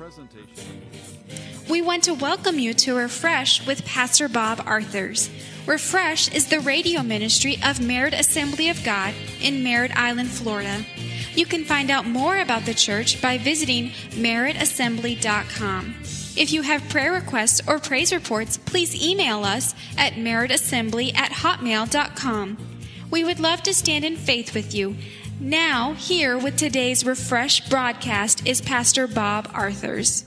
presentation. We want to welcome you to Refresh with Pastor Bob Arthurs. Refresh is the radio ministry of Merritt Assembly of God in Merritt Island, Florida. You can find out more about the church by visiting merrittassembly.com. If you have prayer requests or praise reports, please email us at merrittassembly@hotmail.com. We would love to stand in faith with you. Now, here with today's Refresh broadcast is Pastor Bob Arthurs.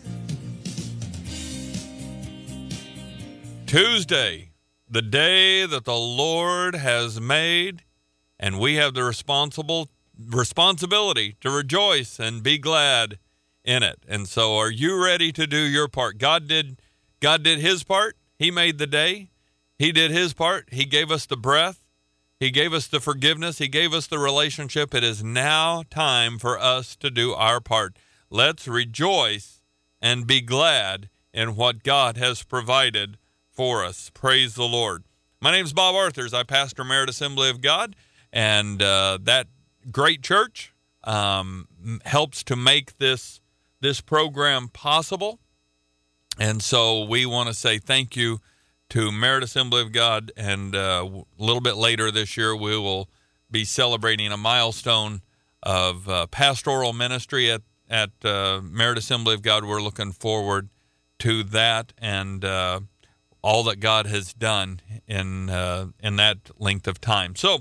Tuesday, the day that the Lord has made, and we have the responsibility to rejoice and be glad in it. And so are you ready to do your part? God did his part. He made the day. He did his part. He gave us the breath. He gave us the forgiveness. He gave us the relationship. It is now time for us to do our part. Let's rejoice and be glad in what God has provided for us. Praise the Lord. My name is Bob Arthurs. I pastor Merritt Assembly of God, and that great church helps to make this program possible. And so we want to say thank you to Merritt Assembly of God, and a little bit later this year we will be celebrating a milestone of pastoral ministry at Merritt Assembly of God. We're looking forward to that and all that God has done in that length of time. So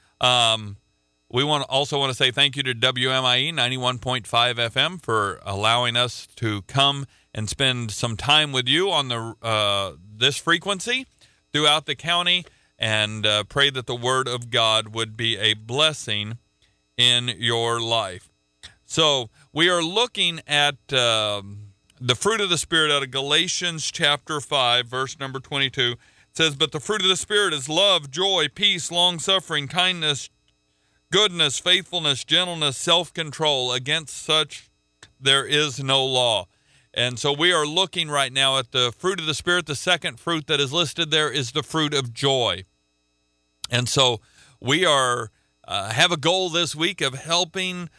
we also want to say thank you to WMIE 91.5 FM for allowing us to come and spend some time with you on this frequency throughout the county, and pray that the Word of God would be a blessing in your life. So we are looking at the fruit of the Spirit out of Galatians chapter 5, verse number 22. It says, "But the fruit of the Spirit is love, joy, peace, long-suffering, kindness, goodness, faithfulness, gentleness, self-control. Against such there is no law." And so we are looking right now at the fruit of the Spirit. The second fruit that is listed there is the fruit of joy. And so we are have a goal this week of helping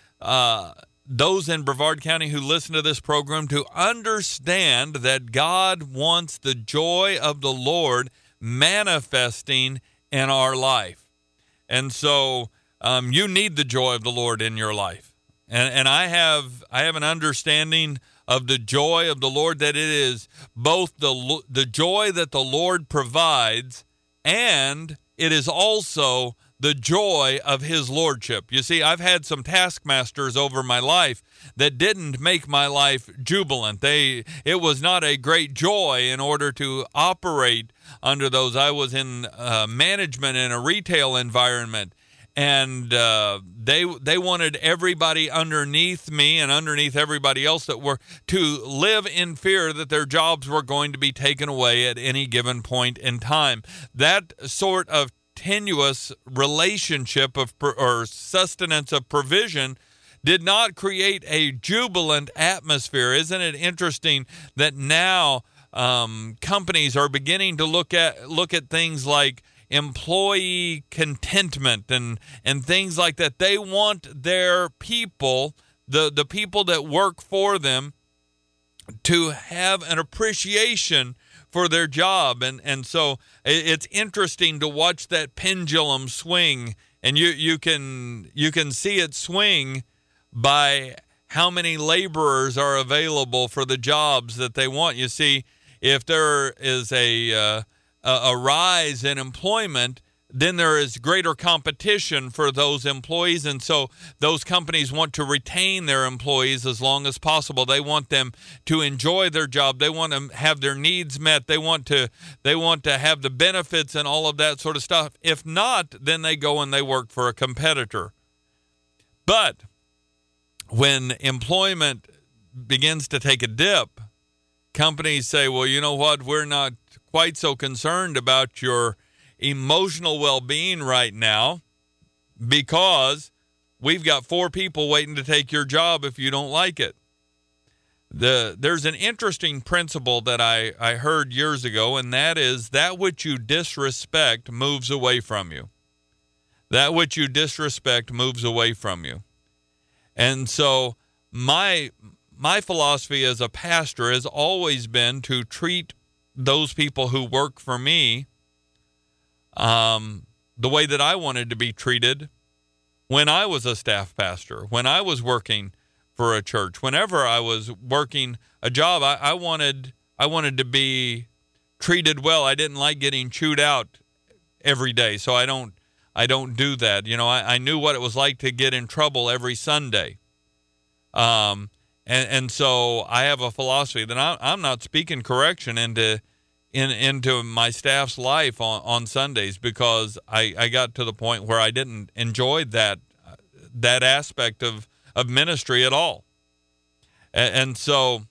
those in Brevard County who listen to this program to understand that God wants the joy of the Lord manifesting in our life. And so you need the joy of the Lord in your life. And I have an understanding of the joy of the Lord, that it is both the joy that the Lord provides, and it is also the joy of his lordship. You see, I've had some taskmasters over my life that didn't make my life jubilant. It was not a great joy in order to operate under those. I was in management in a retail environment, and they wanted everybody underneath me and underneath everybody else that were to live in fear that their jobs were going to be taken away at any given point in time. That sort of tenuous relationship or sustenance of provision did not create a jubilant atmosphere. Isn't it interesting that now companies are beginning to look at things like employee contentment and things like that? They want their people, the people that work for them, to have an appreciation for their job. And so it's interesting to watch that pendulum swing, and you can see it swing by how many laborers are available for the jobs that they want. You see, if there is a rise in employment, then there is greater competition for those employees. And so those companies want to retain their employees as long as possible. They want them to enjoy their job. They want to have their needs met. They want to have the benefits and all of that sort of stuff. If not, then they go and they work for a competitor. But when employment begins to take a dip, companies say, well, you know what, we're not quite so concerned about your emotional well-being right now, because we've got 4 people waiting to take your job if you don't like it. There's an interesting principle that I heard years ago, and that is that which you disrespect moves away from you. That which you disrespect moves away from you. And so my my philosophy as a pastor has always been to treat those people who work for me the way that I wanted to be treated when I was a staff pastor, when I was working for a church. Whenever I was working a job, I wanted to be treated well. I didn't like getting chewed out every day, so I don't do that. You know, I knew what it was like to get in trouble every Sunday. And so I have a philosophy that I'm not speaking correction into my staff's life on Sundays, because I got to the point where I didn't enjoy that aspect of ministry at all. And so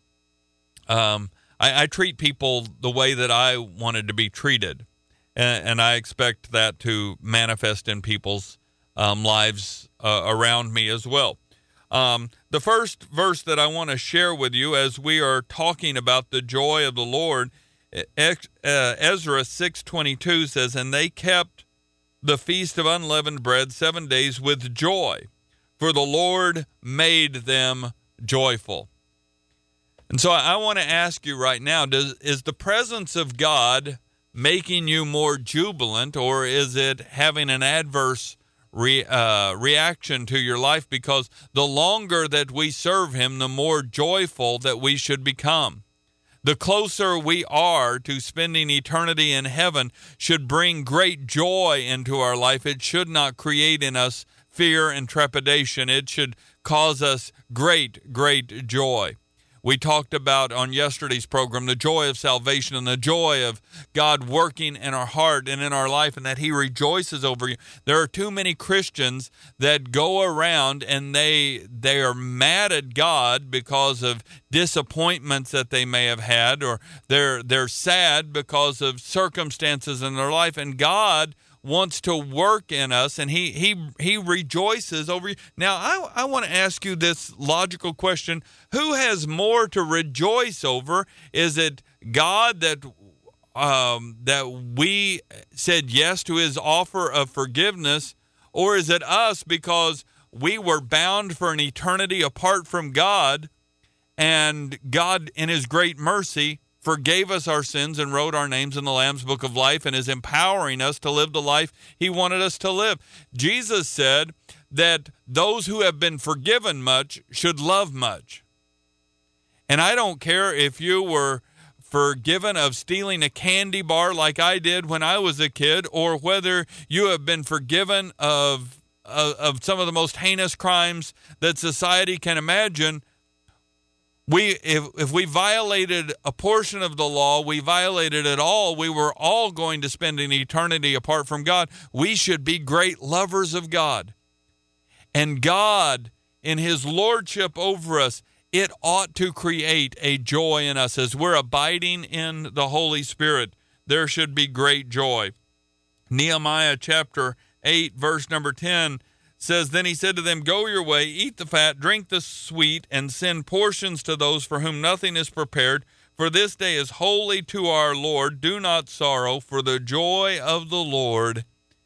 I treat people the way that I wanted to be treated. And I expect that to manifest in people's lives around me as well. The first verse that I want to share with you as we are talking about the joy of the Lord, Ezra 6:22 says, "And they kept the feast of unleavened bread 7 days with joy, for the Lord made them joyful." And so I want to ask you right now, is the presence of God making you more jubilant, or is it having an adverse reaction to your life? Because the longer that we serve him, the more joyful that we should become. The closer we are to spending eternity in heaven should bring great joy into our life. It should not create in us fear and trepidation. It should cause us great, great joy. We talked about on yesterday's program the joy of salvation and the joy of God working in our heart and in our life, and that he rejoices over you. There are too many Christians that go around and they are mad at God because of disappointments that they may have had, or they're sad because of circumstances in their life, and God wants to work in us, and he rejoices over you. Now, I want to ask you this logical question: who has more to rejoice over? Is it God that we said yes to his offer of forgiveness, or is it us because we were bound for an eternity apart from God, and God in his great mercy forgave us our sins and wrote our names in the Lamb's Book of Life and is empowering us to live the life he wanted us to live? Jesus said that those who have been forgiven much should love much. And I don't care if you were forgiven of stealing a candy bar like I did when I was a kid, or whether you have been forgiven of some of the most heinous crimes that society can imagine. If we violated a portion of the law, we violated it all. We were all going to spend an eternity apart from God. We should be great lovers of God. And God, in his lordship over us, it ought to create a joy in us. As we're abiding in the Holy Spirit, there should be great joy. Nehemiah chapter 8, verse number 10 says, "Then he said to them, go your way, eat the fat, drink the sweet, and send portions to those for whom nothing is prepared. For this day is holy to our Lord. Do not sorrow, for the joy of the Lord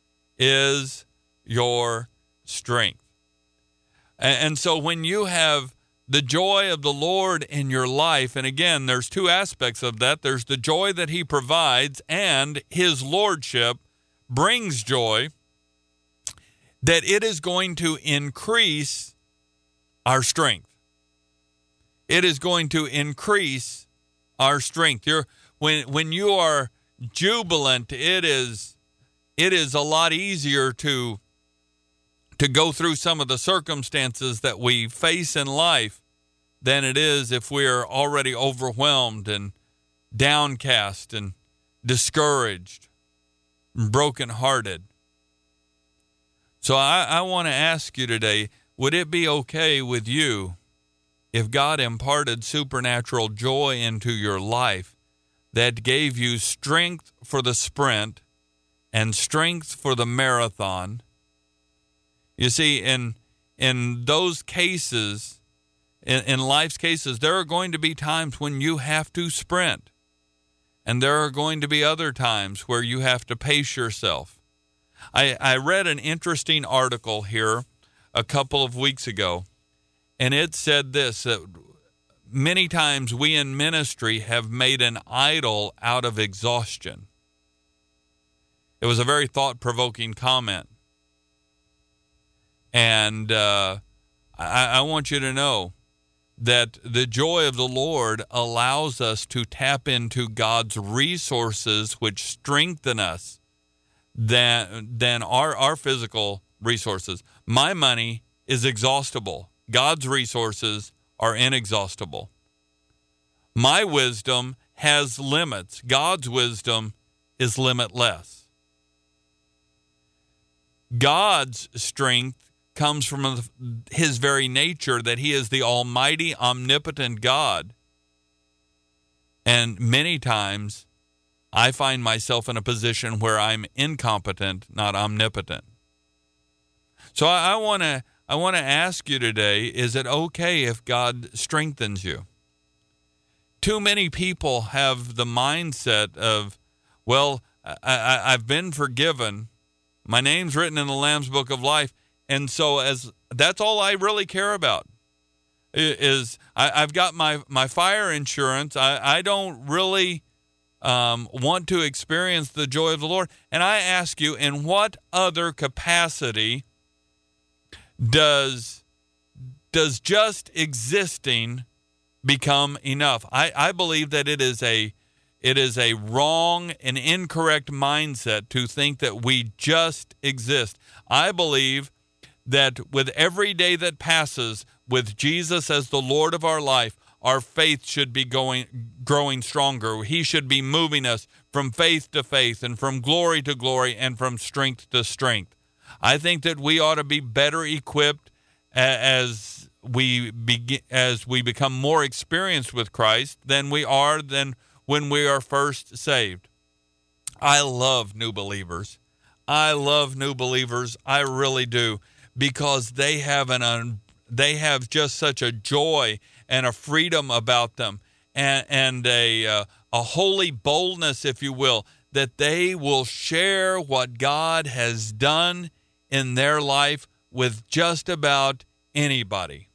is your strength." And so when you have the joy of the Lord in your life, and again, there's two aspects of that. There's the joy that he provides, and his lordship brings joy, that it is going to increase our strength. It is going to increase our strength. When you are jubilant, it is a lot easier to go through some of the circumstances that we face in life than it is if we're already overwhelmed and downcast and discouraged and brokenhearted. So I want to ask you today, would it be okay with you if God imparted supernatural joy into your life that gave you strength for the sprint and strength for the marathon? You see, in those cases, in life's cases, there are going to be times when you have to sprint, and there are going to be other times where you have to pace yourself. I read an interesting article here a couple of weeks ago, and it said this, that many times we in ministry have made an idol out of exhaustion. It was a very thought-provoking comment. And I want you to know that the joy of the Lord allows us to tap into God's resources, which strengthen us than our physical resources. My money is exhaustible. God's resources are inexhaustible. My wisdom has limits. God's wisdom is limitless. God's strength comes from his very nature, that he is the almighty, omnipotent God. And many times I find myself in a position where I'm incompetent, not omnipotent. So I want to ask you today, is it okay if God strengthens you? Too many people have the mindset of, well, I've been forgiven. My name's written in the Lamb's Book of Life. And so that's all I really care about is I've got my fire insurance. I don't really want to experience the joy of the Lord. And I ask you, in what other capacity does just existing become enough? I believe that it is a wrong and incorrect mindset to think that we just exist. I believe that with every day that passes with Jesus as the Lord of our life, our faith should be growing stronger. He should be moving us from faith to faith and from glory to glory and from strength to strength. I think that we ought to be better equipped as we become more experienced with Christ than when we are first saved. I love new believers. I really do, because they have just such a joy and a freedom about them, and a holy boldness, if you will, that they will share what God has done in their life with just about anybody.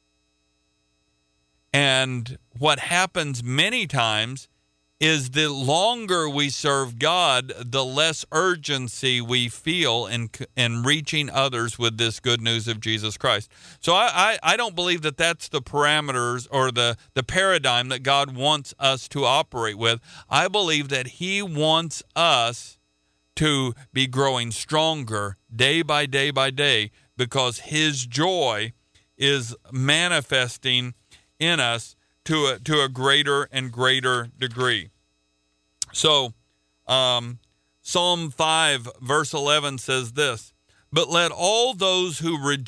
And what happens many times is the longer we serve God, the less urgency we feel in reaching others with this good news of Jesus Christ. So I don't believe that that's the parameters or the paradigm that God wants us to operate with. I believe that he wants us to be growing stronger day by day by day, because his joy is manifesting in us to a greater and greater degree. So, Psalm 5 verse 11 says this: "But let all those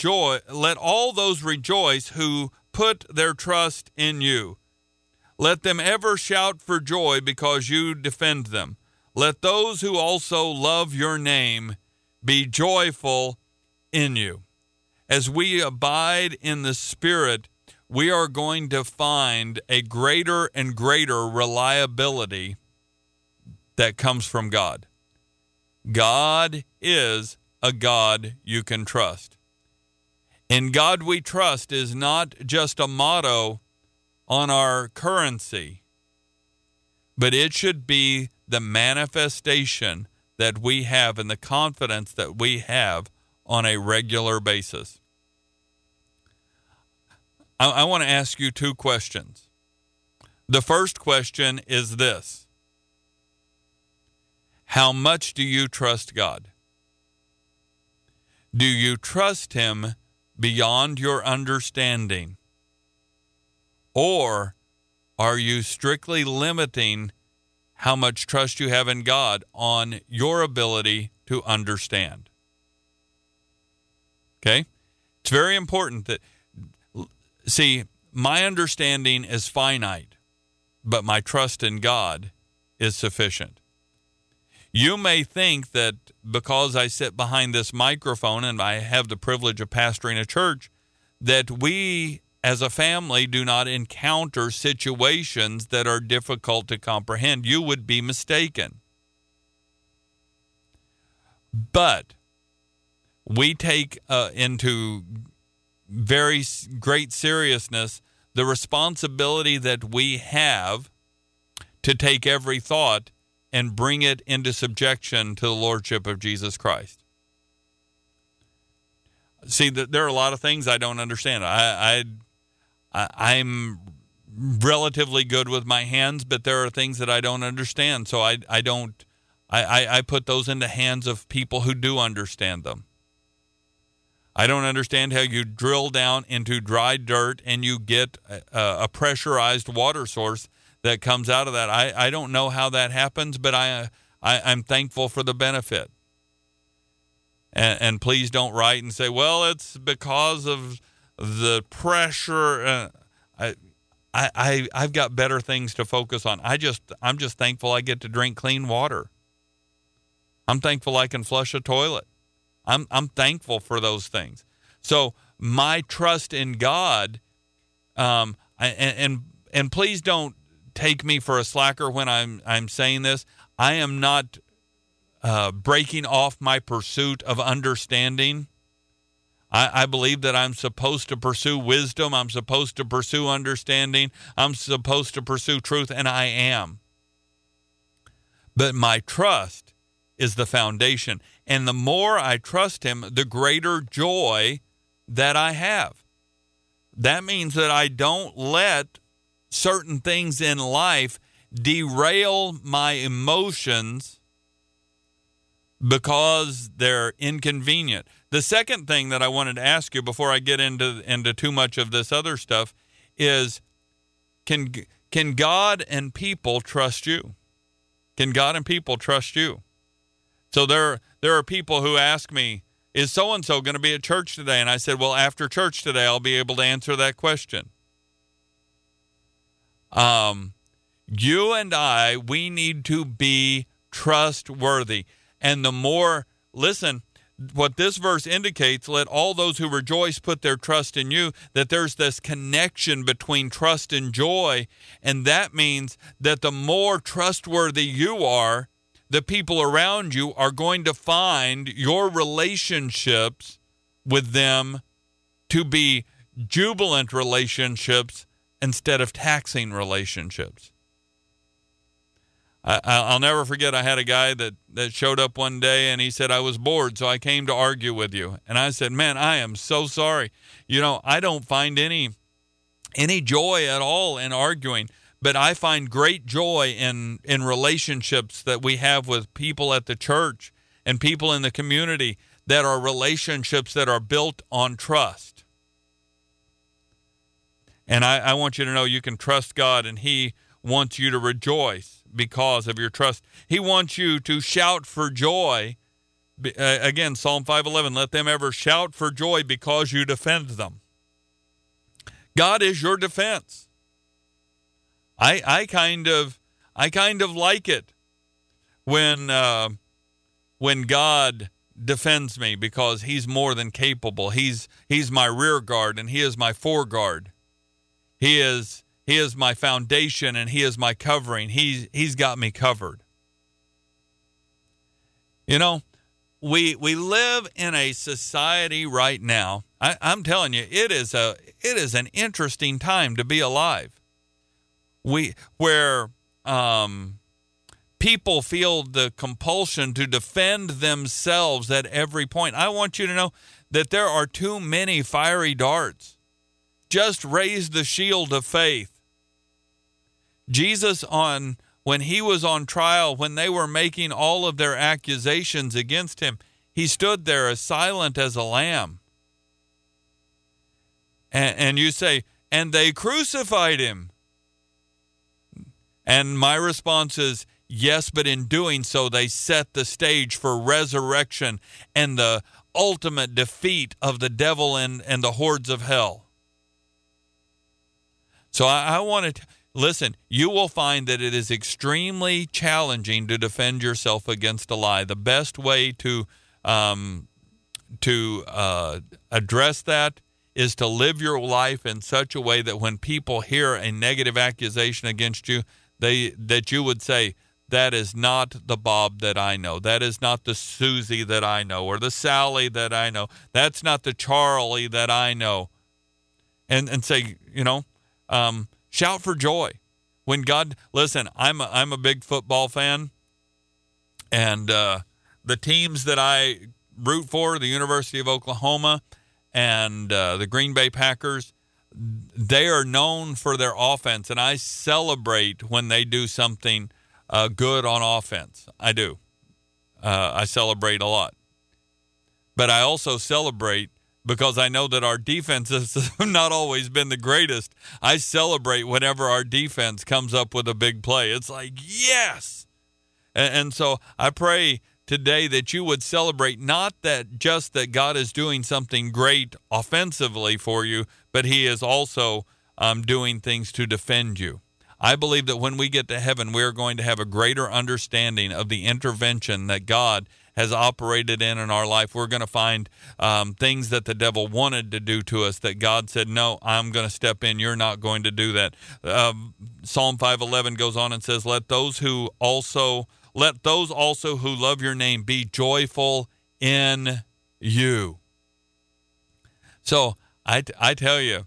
rejoice who put their trust in you. Let them ever shout for joy because you defend them. Let those who also love your name be joyful in you." As we abide in the Spirit, we are going to find a greater and greater reliability that comes from God. God is a God you can trust. "In God we trust" is not just a motto on our currency, but it should be the manifestation that we have and the confidence that we have on a regular basis. I want to ask you two questions. The first question is this: how much do you trust God? Do you trust him beyond your understanding? Or are you strictly limiting how much trust you have in God on your ability to understand? Okay? It's very important that, see, my understanding is finite, but my trust in God is sufficient. You may think that because I sit behind this microphone and I have the privilege of pastoring a church, that we as a family do not encounter situations that are difficult to comprehend. You would be mistaken. But we take into very great seriousness the responsibility that we have to take every thought and bring it into subjection to the Lordship of Jesus Christ. See, there are a lot of things I don't understand. I'm relatively good with my hands, but there are things that I don't understand. So I put those into hands of people who do understand them. I don't understand how you drill down into dry dirt and you get a pressurized water source that comes out of that. I don't know how that happens, but I'm thankful for the benefit. And please don't write and say, well, it's because of the pressure. I've got better things to focus on. I'm just thankful I get to drink clean water. I'm thankful I can flush a toilet. I'm thankful for those things. So my trust in God, and please don't take me for a slacker when I'm saying this. I am not breaking off my pursuit of understanding. I believe that I'm supposed to pursue wisdom. I'm supposed to pursue understanding. I'm supposed to pursue truth, and I am. But my trust is the foundation. And the more I trust him, the greater joy that I have. That means that I don't let certain things in life derail my emotions because they're inconvenient. The second thing that I wanted to ask you before I get into too much of this other stuff is, can God and people trust you? Can God and people trust you? So there are people who ask me, is so-and-so going to be at church today? And I said, well, after church today, I'll be able to answer that question. You and I, we need to be trustworthy. And the more, listen, what this verse indicates, let all those who rejoice put their trust in you, that there's this connection between trust and joy. And that means that the more trustworthy you are, the people around you are going to find your relationships with them to be jubilant relationships instead of taxing relationships. I'll never forget, I had a guy that showed up one day and he said, I was bored, so I came to argue with you. And I said, man, I am so sorry. I don't find any joy at all in arguing. But I find great joy in relationships that we have with people at the church and people in the community that are relationships that are built on trust. And I want you to know you can trust God, and he wants you to rejoice because of your trust. He wants you to shout for joy. Again, Psalm 5:11, let them ever shout for joy because you defend them. God is your defense. I kind of like it when God defends me, because he's more than capable. He's my rear guard and he is my foreguard. He is my foundation and he is my covering. He's got me covered. We live in a society right now. I'm telling you, it is an interesting time to be alive. Where people feel the compulsion to defend themselves at every point. I want you to know that there are too many fiery darts. Just raise the shield of faith. Jesus, when he was on trial, when they were making all of their accusations against him, he stood there as silent as a lamb. And you say, and they crucified him. And my response is, yes, but in doing so, they set the stage for resurrection and the ultimate defeat of the devil and the hordes of hell. So I want to listen, you will find that it is extremely challenging to defend yourself against a lie. The best way to address that is to live your life in such a way that when people hear a negative accusation against you, that you would say, that is not the Bob that I know. That is not the Susie that I know, or the Sally that I know. That's not the Charlie that I know. And say, Shout for joy. When God, listen, I'm a big football fan, and the teams that I root for, the University of Oklahoma and the Green Bay Packers, they are known for their offense, and I celebrate when they do something good on offense. I do. I celebrate a lot. But I also celebrate because I know that our defense has not always been the greatest. I celebrate whenever our defense comes up with a big play. It's like, yes! And so I pray today that you would celebrate not that just that God is doing something great offensively for you, but he is also doing things to defend you. I believe that when we get to heaven, we're going to have a greater understanding of the intervention that God has operated in our life. We're going to find things that the devil wanted to do to us that God said, no, I'm going to step in. You're not going to do that. Psalm 5:11 goes on and says, let those also who love your name be joyful in you. So I tell you,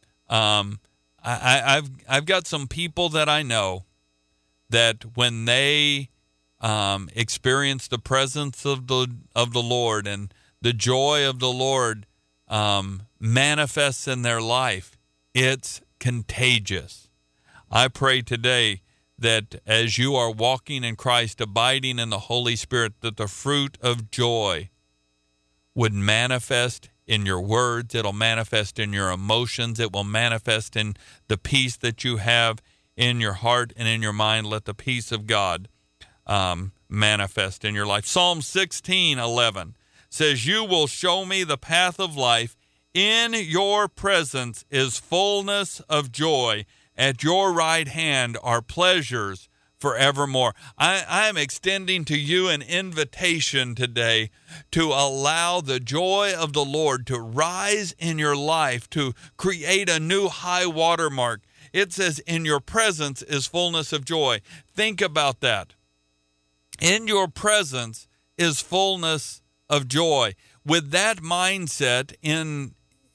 I've got some people that I know that when they experience the presence of the Lord and the joy of the Lord manifests in their life, it's contagious. I pray today that as you are walking in Christ, abiding in the Holy Spirit, that the fruit of joy would manifest in your words. It'll manifest in your emotions. It will manifest in the peace that you have in your heart and in your mind. Let the peace of God manifest in your life. Psalm 16:11 says, you will show me the path of life. In your presence is fullness of joy. At your right hand are pleasures forevermore. I am extending to you an invitation today to allow the joy of the Lord to rise in your life, to create a new high water mark. It says, in your presence is fullness of joy. Think about that. In your presence is fullness of joy. With that mindset in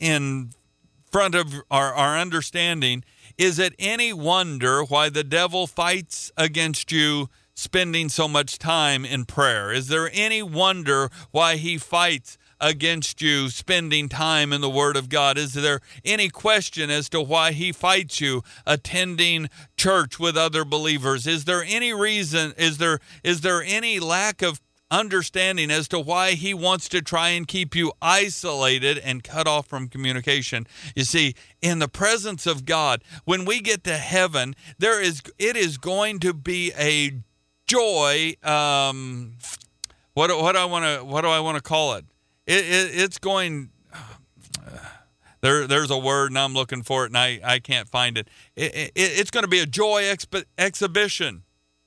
front of our understanding, is it any wonder why the devil fights against you spending so much time in prayer? Is there any wonder why he fights against you spending time in the Word of God? Is there any question as to why he fights you attending church with other believers? Is there any reason, is there any lack of understanding as to why he wants to try and keep you isolated and cut off from communication? You see, in the presence of God, when we get to heaven, it is going to be a joy. What do I want to call it? It's going. There's a word, and I'm looking for it, and I can't find it. It's going to be a joy exhibition.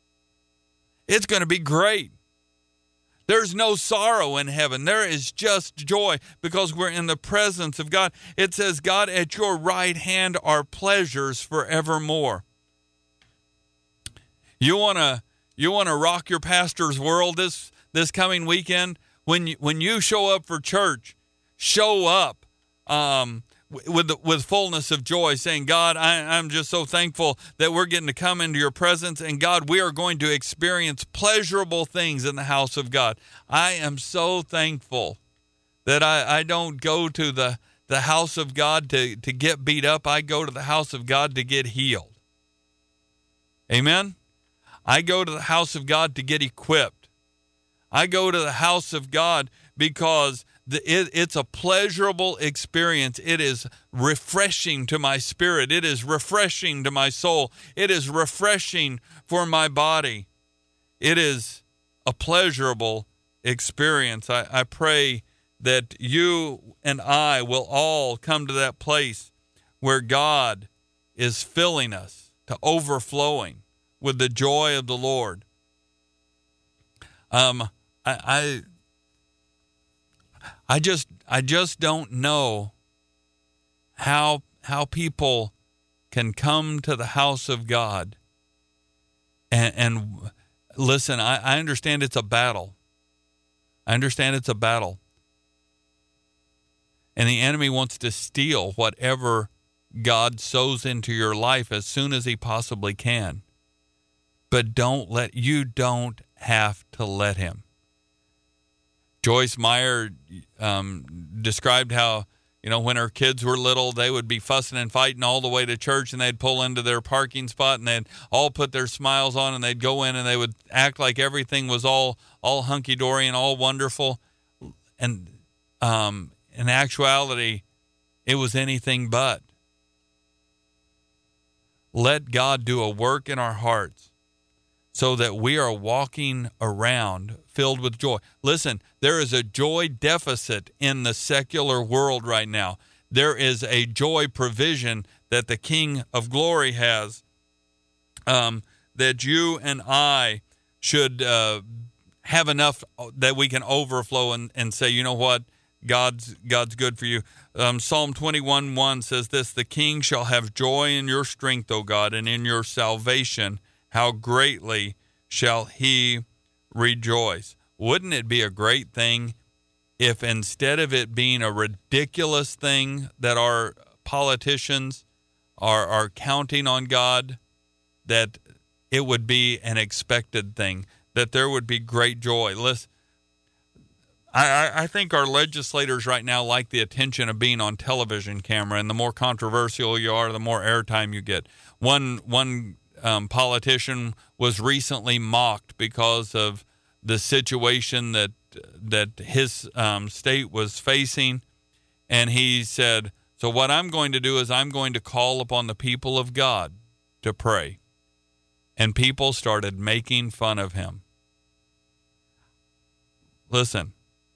It's going to be great. There's no sorrow in heaven. There is just joy because we're in the presence of God. It says, God, at your right hand are pleasures forevermore. You want to rock your pastor's world this coming weekend? When you show up for church, show up with fullness of joy, saying, God, I'm just so thankful that we're getting to come into your presence. And God, we are going to experience pleasurable things in the house of God. I am so thankful that I don't go to the house of God to get beat up. I go to the house of God to get healed. Amen? I go to the house of God to get equipped. I go to the house of God because it's a pleasurable experience. It is refreshing to my spirit. It is refreshing to my soul. It is refreshing for my body. It is a pleasurable experience. I pray that you and I will all come to that place where God is filling us to overflowing with the joy of the Lord. I just don't know how people can come to the house of God and listen. I understand it's a battle. And the enemy wants to steal whatever God sows into your life as soon as he possibly can. But you don't have to let him. Joyce Meyer described how, when her kids were little, they would be fussing and fighting all the way to church, and they'd pull into their parking spot, and they'd all put their smiles on, and they'd go in, and they would act like everything was all hunky-dory and all wonderful. And in actuality, it was anything but. Let God do a work in our hearts so that we are walking around filled with joy. Listen, there is a joy deficit in the secular world right now. There is a joy provision that the King of Glory has, that you and I should have enough that we can overflow and say, you know what, God's good for you. Psalm 21:1 says this: the king shall have joy in your strength, O God, and in your salvation, how greatly shall he rejoice. Wouldn't it be a great thing if, instead of it being a ridiculous thing that our politicians are counting on God, that it would be an expected thing, that there would be great joy? Listen, I think our legislators right now like the attention of being on television camera, and the more controversial you are, the more airtime you get. One politician was recently mocked because of the situation that his state was facing, and he said, so what I'm going to do is I'm going to call upon the people of God to pray. And people started making fun of him. Listen,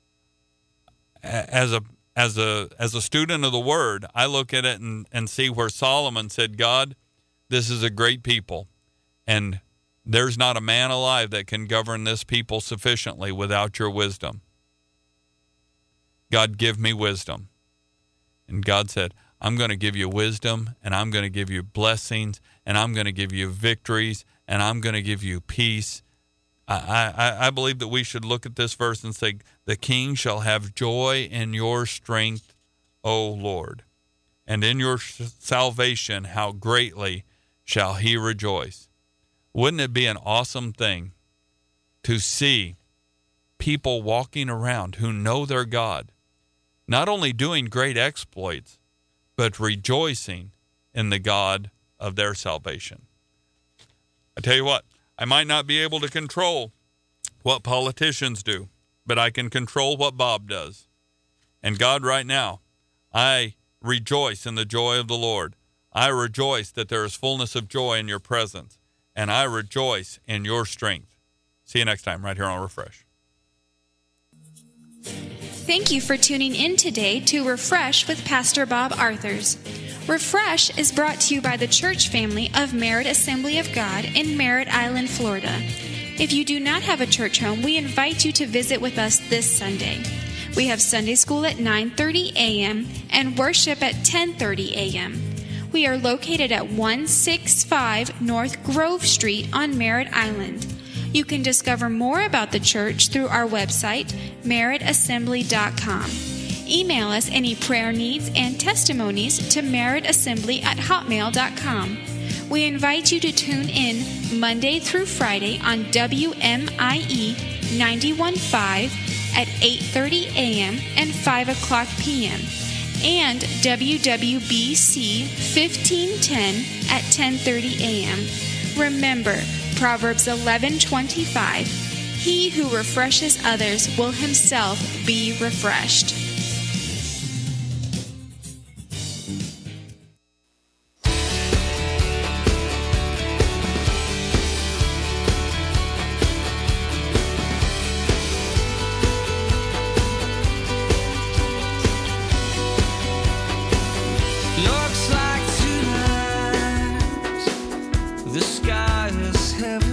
as a student of the Word, I look at it and see where Solomon said, God, this is a great people, and there's not a man alive that can govern this people sufficiently without your wisdom. God, give me wisdom. And God said, I'm going to give you wisdom, and I'm going to give you blessings, and I'm going to give you victories, and I'm going to give you peace. I believe that we should look at this verse and say, the king shall have joy in your strength, O Lord, and in your salvation how greatly shall he rejoice. Wouldn't it be an awesome thing to see people walking around who know their God, not only doing great exploits, but rejoicing in the God of their salvation? I tell you what, I might not be able to control what politicians do, but I can control what Bob does. And God, right now, I rejoice in the joy of the Lord. I rejoice that there is fullness of joy in your presence, and I rejoice in your strength. See you next time right here on Refresh. Thank you for tuning in today to Refresh with Pastor Bob Arthurs. Refresh is brought to you by the church family of Merritt Assembly of God in Merritt Island, Florida. If you do not have a church home, we invite you to visit with us this Sunday. We have Sunday school at 9:30 a.m. and worship at 10:30 a.m. We are located at 165 North Grove Street on Merritt Island. You can discover more about the church through our website, merrittassembly.com. Email us any prayer needs and testimonies to merrittassembly@hotmail.com. We invite you to tune in Monday through Friday on WMIE 91.5 at 8:30 a.m. and 5 o'clock p.m. and WWBC 1510 at 10:30 a.m. Remember, Proverbs 11:25, he who refreshes others will himself be refreshed. Looks like tonight the sky is heavy.